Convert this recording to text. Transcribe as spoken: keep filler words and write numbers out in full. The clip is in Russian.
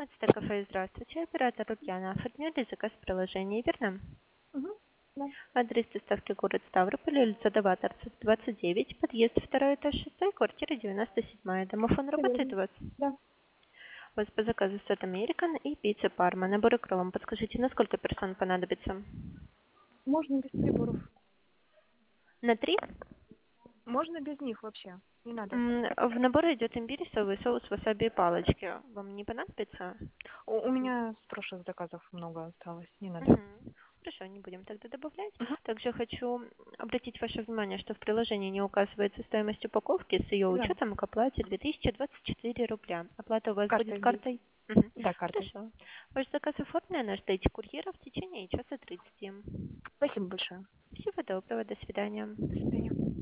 Это кафе, здравствуйте. Оператор Ульяна. Оформляли заказ в приложении, верно? Мгм. Да. Адрес доставки город Ставрополь, улица Доваторцев, двадцать девять, подъезд второй этаж шестой, квартира девяносто семь. Домофон Всё работает верно. у вас? Да. У вас по заказу сет американ и пицца парма. Наборы крылом. Подскажите, на сколько персон понадобится? Можно без приборов. На три? Можно без них вообще. Не надо. М, В наборе идет имбирь, соевый соус, васаби и палочки. Вам не понадобится? У, у меня с прошлых заказов много осталось. Не надо. Мгм. Хорошо, не будем тогда добавлять. Мгм. Также хочу обратить ваше внимание, что в приложении не указывается стоимость упаковки с ее Да. учетом к оплате две тысячи двадцать четыре рубля. Оплата у вас будет Картой будет. картой? Мгм. Да, картой. Хорошо. Ваш заказ оформлен, ожидайте курьера в течение часа тридцати. Спасибо большое. Всего доброго, до свидания. До свидания.